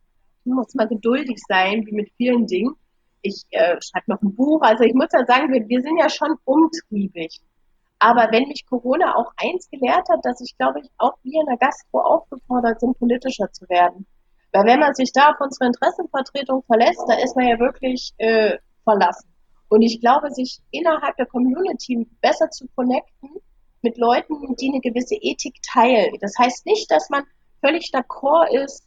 Muss man geduldig sein, wie mit vielen Dingen. Ich äh, schreibe noch ein Buch. Also ich muss ja sagen, wir, wir sind ja schon umtriebig. Aber wenn mich Corona auch eins gelehrt hat, dass ich, glaube ich, auch wir in der Gastro aufgefordert sind, politischer zu werden. Weil wenn man sich da auf unsere Interessenvertretung verlässt, da ist man ja wirklich äh, verlassen. Und ich glaube, sich innerhalb der Community besser zu connecten mit Leuten, die eine gewisse Ethik teilen. Das heißt nicht, dass man völlig d'accord ist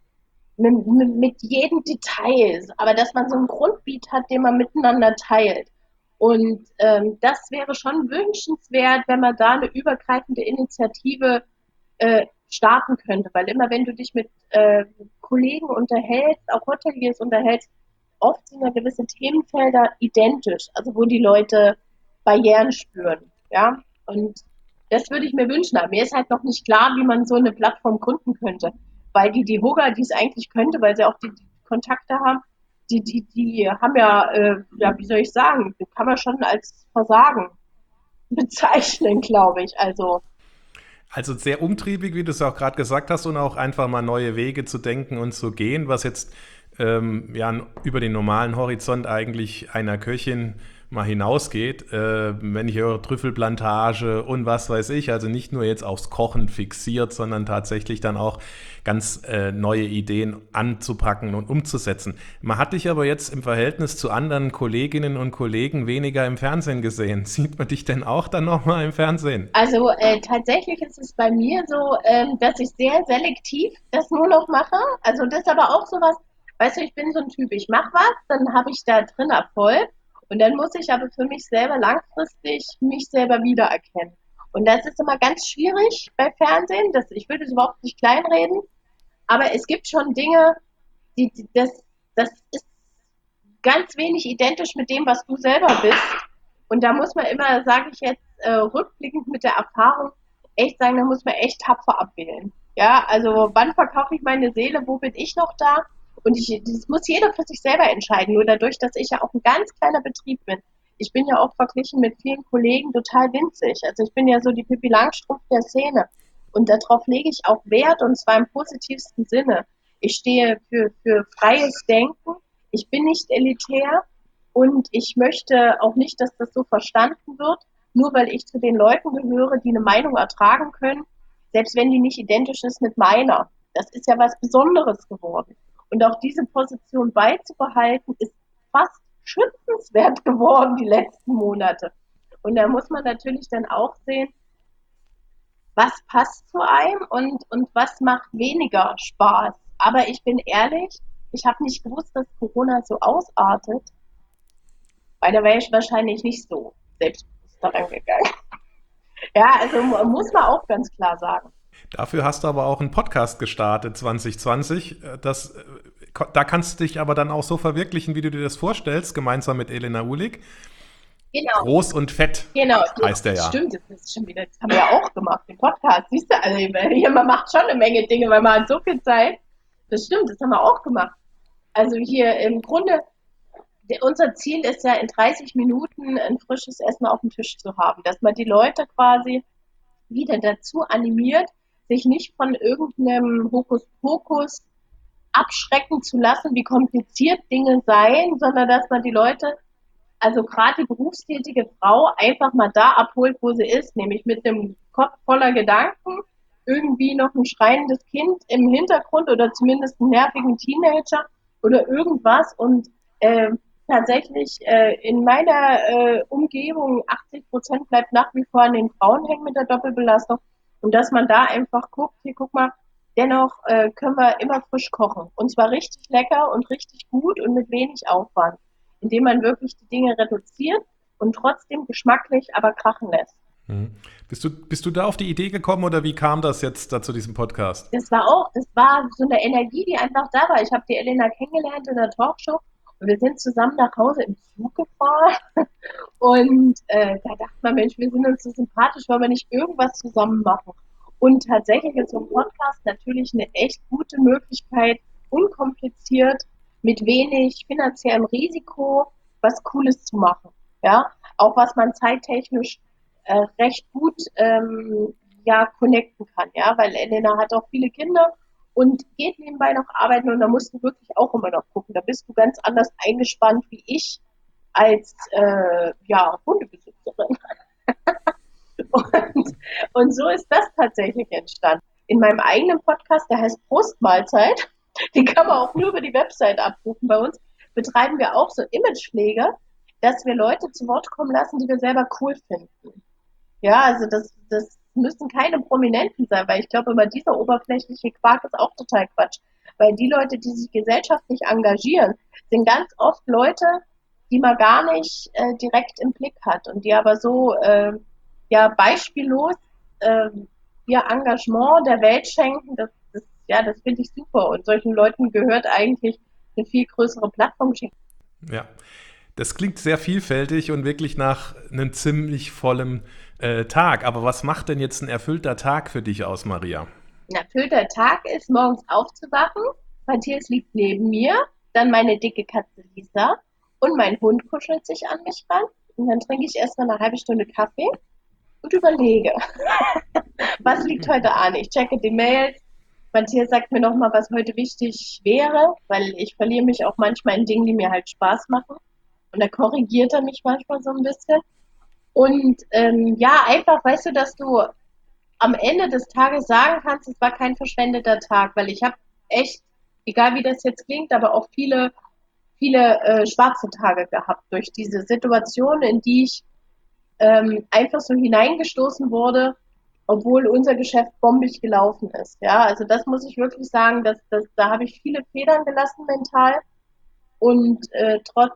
mit, mit, mit jedem Detail, aber dass man so einen Grundbeat hat, den man miteinander teilt. Und ähm, das wäre schon wünschenswert, wenn man da eine übergreifende Initiative äh, starten könnte. Weil immer wenn du dich mit äh, Kollegen unterhältst, auch Hoteliers unterhältst, oft sind ja gewisse Themenfelder identisch, also wo die Leute Barrieren spüren. Ja? Und das würde ich mir wünschen. Aber mir ist halt noch nicht klar, wie man so eine Plattform gründen könnte. Weil die, die Hoga, die es eigentlich könnte, weil sie auch die, die Kontakte haben, die, die, die haben ja, äh, ja, wie soll ich sagen, das kann man schon als Versagen bezeichnen, glaube ich. Also, Also sehr umtriebig, wie du es auch gerade gesagt hast, und auch einfach mal neue Wege zu denken und zu gehen, was jetzt ähm, ja, über den normalen Horizont eigentlich einer Köchin mal hinausgeht. Äh, wenn ich höre Trüffelplantage und was weiß ich, also nicht nur jetzt aufs Kochen fixiert, sondern tatsächlich dann auch ganz äh, neue Ideen anzupacken und umzusetzen. Man hat dich aber jetzt im Verhältnis zu anderen Kolleginnen und Kollegen weniger im Fernsehen gesehen. Sieht man dich denn auch dann nochmal im Fernsehen? also äh, tatsächlich ist es bei mir so, ähm, dass ich sehr selektiv das nur noch mache. Also das ist aber auch sowas, weißt du, ich bin so ein Typ, ich mache was, dann habe ich da drin Erfolg und dann muss ich aber für mich selber langfristig mich selber wiedererkennen. Und das ist immer ganz schwierig bei Fernsehen. Das, ich will das überhaupt nicht kleinreden, aber es gibt schon Dinge, die, die das, das ist ganz wenig identisch mit dem, was du selber bist. Und da muss man immer, sage ich jetzt, äh, rückblickend mit der Erfahrung, echt sagen, da muss man echt tapfer abwählen. Ja, also wann verkaufe ich meine Seele, wo bin ich noch da? Und ich, das muss jeder für sich selber entscheiden. Nur dadurch, dass ich ja auch ein ganz kleiner Betrieb bin. Ich bin ja auch verglichen mit vielen Kollegen total winzig. Also ich bin ja so die Pippi Langstrumpf der Szene. Und darauf lege ich auch Wert, und zwar im positivsten Sinne. Ich stehe für, für freies Denken. Ich bin nicht elitär und ich möchte auch nicht, dass das so verstanden wird, nur weil ich zu den Leuten gehöre, die eine Meinung ertragen können, selbst wenn die nicht identisch ist mit meiner. Das ist ja was Besonderes geworden. Und auch diese Position beizubehalten, ist fast schützenswert geworden die letzten Monate. Und da muss man natürlich dann auch sehen, was passt zu einem und, und was macht weniger Spaß. Aber ich bin ehrlich, ich habe nicht gewusst, dass Corona so ausartet, weil da wäre ich wahrscheinlich nicht so selbstbewusst daran gegangen. Ja, also muss man auch ganz klar sagen. Dafür hast du aber auch einen Podcast gestartet zwanzig zwanzig. Das, da kannst du dich aber dann auch so verwirklichen, wie du dir das vorstellst, gemeinsam mit Elena Uhlig. Genau. Groß und fett genau. heißt der ja. Stimmt, das ist schon wieder, das haben wir ja auch gemacht, den Podcast. Siehst du, also hier, man macht schon eine Menge Dinge, weil man hat so viel Zeit. Das stimmt, das haben wir auch gemacht. Also hier im Grunde, der, unser Ziel ist ja in dreißig Minuten ein frisches Essen auf dem Tisch zu haben, dass man die Leute quasi wieder dazu animiert, sich nicht von irgendeinem Hokuspokus abschrecken zu lassen, wie kompliziert Dinge seien, sondern dass man die Leute, also gerade die berufstätige Frau, einfach mal da abholt, wo sie ist, nämlich mit einem Kopf voller Gedanken, irgendwie noch ein schreiendes Kind im Hintergrund oder zumindest einen nervigen Teenager oder irgendwas. Und äh, tatsächlich äh, in meiner äh, Umgebung achtzig Prozent bleibt nach wie vor an den Frauen hängen mit der Doppelbelastung. Und dass man da einfach guckt, hier guck mal, dennoch äh, können wir immer frisch kochen. Und zwar richtig lecker und richtig gut und mit wenig Aufwand. Indem man wirklich die Dinge reduziert und trotzdem geschmacklich, aber krachen lässt. Mhm. Bist du, bist du da auf die Idee gekommen oder wie kam das jetzt da zu diesem Podcast? Das war auch, das war so eine Energie, die einfach da war. Ich habe die Elena kennengelernt in der Talkshow und wir sind zusammen nach Hause im Zug gefahren. Und äh, da dachte man, Mensch, wir sind uns so sympathisch, wollen wir nicht irgendwas zusammen machen? Und tatsächlich ist so ein Podcast natürlich eine echt gute Möglichkeit, unkompliziert, mit wenig finanziellem Risiko, was Cooles zu machen. Ja, auch was man zeittechnisch äh, recht gut ähm, ja, connecten kann, ja, weil Elena hat auch viele Kinder und geht nebenbei noch arbeiten und da musst du wirklich auch immer noch gucken. Da bist du ganz anders eingespannt wie ich als äh, ja, Hundebesitzerin. und, und so ist das tatsächlich entstanden. In meinem eigenen Podcast, der heißt Prostmahlzeit, den kann man auch nur über die Website abrufen. Bei uns betreiben wir auch so Imagepflege, dass wir Leute zu Wort kommen lassen, die wir selber cool finden. Ja, also das, das müssen keine Prominenten sein, weil ich glaube, immer dieser oberflächliche Quark ist auch total Quatsch. Weil die Leute, die sich gesellschaftlich engagieren, sind ganz oft Leute, die man gar nicht äh, direkt im Blick hat und die aber so äh, ja beispiellos äh, ihr Engagement der Welt schenken. Das, das, ja, das finde ich super und solchen Leuten gehört eigentlich eine viel größere Plattform. Ja, das klingt sehr vielfältig und wirklich nach einem ziemlich vollen äh, Tag. Aber was macht denn jetzt ein erfüllter Tag für dich aus, Maria? Ein erfüllter Tag ist, morgens aufzuwachen. Matthias liegt neben mir, dann meine dicke Katze Lisa und mein Hund kuschelt sich an mich ran. Und dann trinke ich erstmal eine halbe Stunde Kaffee und überlege, was liegt heute an. Ich checke die Mails. Matthias sagt mir nochmal, was heute wichtig wäre, weil ich verliere mich auch manchmal in Dingen, die mir halt Spaß machen. Und da korrigiert er mich manchmal so ein bisschen. Und ähm, ja, einfach, weißt du, dass du am Ende des Tages sagen kannst, es war kein verschwendeter Tag, weil ich habe echt, egal wie das jetzt klingt, aber auch viele, viele äh, schwarze Tage gehabt durch diese Situation, in die ich ähm, einfach so hineingestoßen wurde, obwohl unser Geschäft bombig gelaufen ist. Ja, also das muss ich wirklich sagen, dass, dass, da habe ich viele Federn gelassen mental und äh, trotz,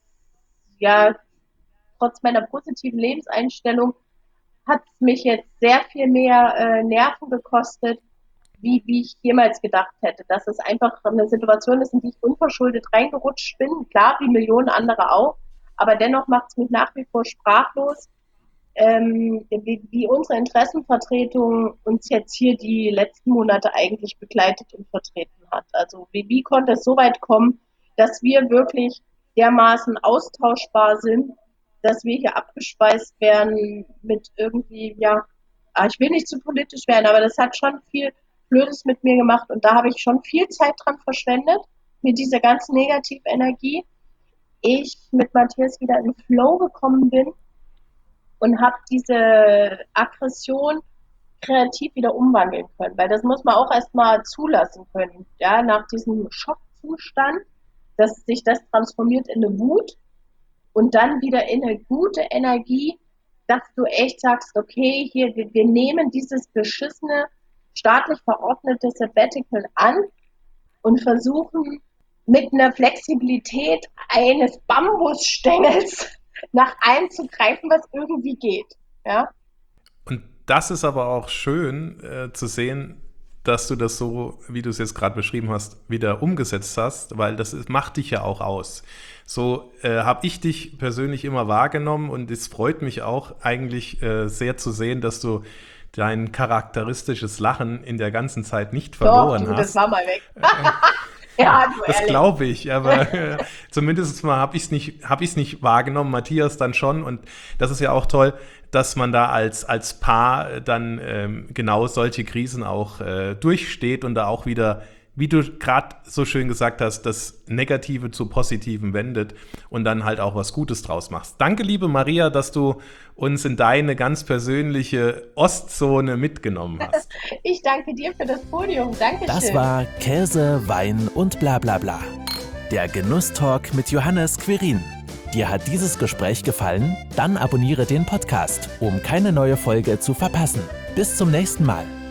ja, trotz meiner positiven Lebenseinstellung hat es mich jetzt sehr viel mehr äh, Nerven gekostet, wie, wie ich jemals gedacht hätte. Dass es einfach eine Situation ist, in die ich unverschuldet reingerutscht bin. Klar, wie Millionen andere auch. Aber dennoch macht es mich nach wie vor sprachlos, ähm, wie, wie unsere Interessenvertretung uns jetzt hier die letzten Monate eigentlich begleitet und vertreten hat. Also wie, wie konnte es so weit kommen, dass wir wirklich dermaßen austauschbar sind, dass wir hier abgespeist werden mit irgendwie, ja, ich will nicht zu politisch werden, aber das hat schon viel Blödes mit mir gemacht und da habe ich schon viel Zeit dran verschwendet, mit dieser ganzen Negativenergie. Ich mit Matthias wieder in den Flow gekommen bin und habe diese Aggression kreativ wieder umwandeln können, weil das muss man auch erstmal zulassen können, ja, nach diesem Schockzustand, dass sich das transformiert in eine Wut und dann wieder in eine gute Energie, dass du echt sagst, okay, hier, wir, wir nehmen dieses beschissene, staatlich verordnete Sabbatical an und versuchen mit einer Flexibilität eines Bambusstängels nach allem zu greifen, was irgendwie geht. Ja? Und das ist aber auch schön äh, zu sehen, dass du das so, wie du es jetzt gerade beschrieben hast, wieder umgesetzt hast, weil das ist, macht dich ja auch aus. So äh, habe ich dich persönlich immer wahrgenommen und es freut mich auch eigentlich äh, sehr zu sehen, dass du dein charakteristisches Lachen in der ganzen Zeit nicht verloren Doch, du, hast. Das war mal weg. Ja, du Das ehrlich. glaube ich, aber äh, zumindest mal habe ich es nicht, hab ich's nicht wahrgenommen, Matthias dann schon. Und das ist ja auch toll, dass man da als, als Paar dann ähm, genau solche Krisen auch äh, durchsteht und da auch wieder wie du gerade so schön gesagt hast, das Negative zu Positiven wendet und dann halt auch was Gutes draus machst. Danke, liebe Maria, dass du uns in deine ganz persönliche Ostzone mitgenommen hast. Ich danke dir für das Podium. Dankeschön. Das war Käse, Wein und bla bla bla. Der Genusstalk mit Johannes Quirin. Dir hat dieses Gespräch gefallen? Dann abonniere den Podcast, um keine neue Folge zu verpassen. Bis zum nächsten Mal.